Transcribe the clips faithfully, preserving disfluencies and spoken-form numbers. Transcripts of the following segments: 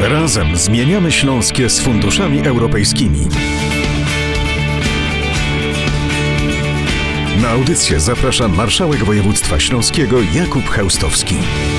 Razem zmieniamy Śląskie z funduszami europejskimi. Na audycję zaprasza marszałek województwa śląskiego Jakub Chełstowski.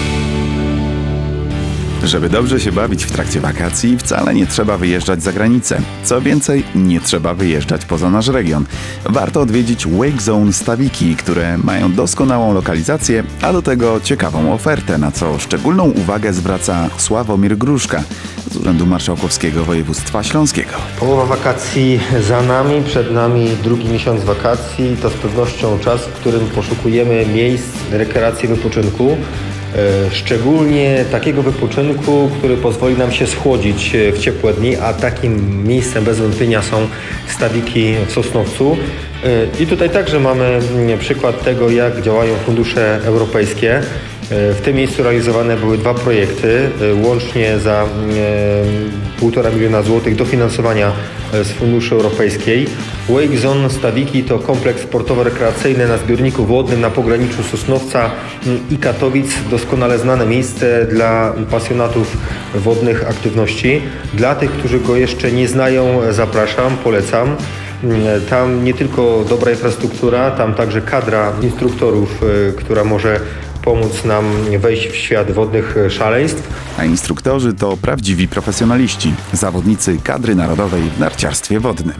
Żeby dobrze się bawić w trakcie wakacji, wcale nie trzeba wyjeżdżać za granicę. Co więcej, nie trzeba wyjeżdżać poza nasz region. Warto odwiedzić Wake Zone Stawiki, które mają doskonałą lokalizację, a do tego ciekawą ofertę, na co szczególną uwagę zwraca Sławomir Gruszka z Urzędu Marszałkowskiego Województwa Śląskiego. Połowa wakacji za nami, przed nami drugi miesiąc wakacji. To z pewnością czas, w którym poszukujemy miejsc rekreacji, wypoczynku. Szczególnie takiego wypoczynku, który pozwoli nam się schłodzić w ciepłe dni, a takim miejscem bez wątpienia są stawiki w Sosnowcu. I tutaj także mamy przykład tego, jak działają fundusze europejskie. W tym miejscu realizowane były dwa projekty, łącznie za półtora miliona złotych dofinansowania z funduszy europejskiej. Wake Zone Stawiki to kompleks sportowo-rekreacyjny na zbiorniku wodnym na pograniczu Sosnowca i Katowic. Doskonale znane miejsce dla pasjonatów wodnych aktywności. Dla tych, którzy go jeszcze nie znają, zapraszam, polecam. Tam nie tylko dobra infrastruktura, tam także kadra instruktorów, która może pomóc nam wejść w świat wodnych szaleństw. A instruktorzy to prawdziwi profesjonaliści, zawodnicy kadry narodowej w narciarstwie wodnym.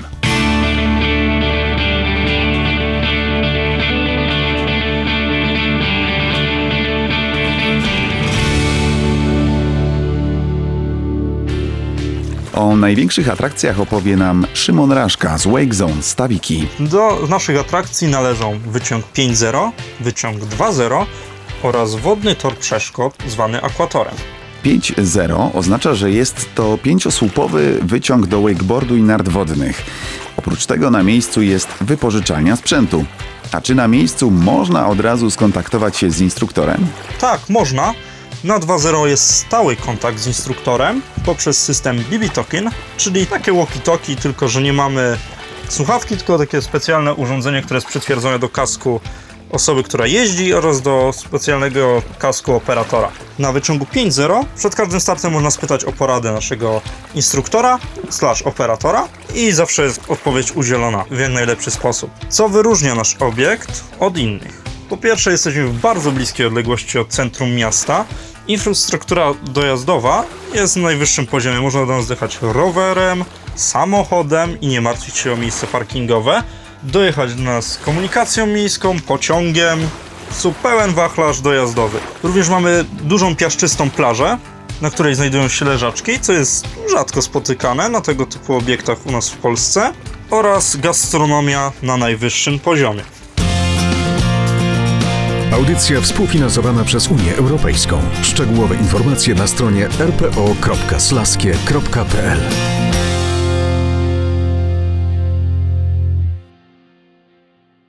O największych atrakcjach opowie nam Szymon Raszka z Wake Zone Stawiki. Do naszych atrakcji należą wyciąg pięć zero, wyciąg dwa zero oraz wodny tor przeszkód zwany akwatorem. pięć zero oznacza, że jest to pięciosłupowy wyciąg do wakeboardu i nart wodnych. Oprócz tego na miejscu jest wypożyczalnia sprzętu. A czy na miejscu można od razu skontaktować się z instruktorem? Tak, można. Na dwa zero jest stały kontakt z instruktorem poprzez system B B Talking, czyli takie walkie-talkie, tylko że nie mamy słuchawki, tylko takie specjalne urządzenie, które jest przytwierdzone do kasku osoby, która jeździ, oraz do specjalnego kasku operatora. Na wyciągu pięć zero przed każdym startem można spytać o poradę naszego instruktora slash operatora i zawsze jest odpowiedź udzielona w jak najlepszy sposób. Co wyróżnia nasz obiekt od innych? Po pierwsze, jesteśmy w bardzo bliskiej odległości od centrum miasta. Infrastruktura dojazdowa jest na najwyższym poziomie. Można do nas dojechać rowerem, samochodem i nie martwić się o miejsce parkingowe. Dojechać do nas komunikacją miejską, pociągiem. Jest pełen wachlarz dojazdowy. Również mamy dużą piaszczystą plażę, na której znajdują się leżaczki, co jest rzadko spotykane na tego typu obiektach u nas w Polsce, oraz gastronomia na najwyższym poziomie. Audycja współfinansowana przez Unię Europejską. Szczegółowe informacje na stronie r p o kropka slaskie kropka p l.